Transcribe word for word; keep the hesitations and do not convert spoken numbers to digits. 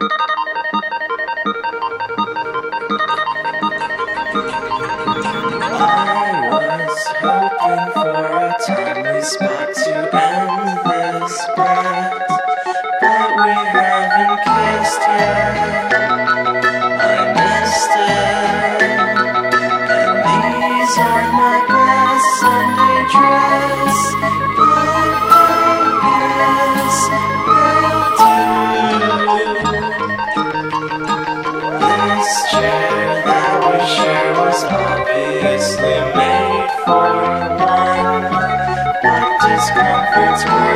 I was hoping for a timely spot to end this bet, but we haven't kissed yet. I missed it, and these are my best Sunday dress, but I guess they'll do. This chair that we share was obviously made for one, but discomfort's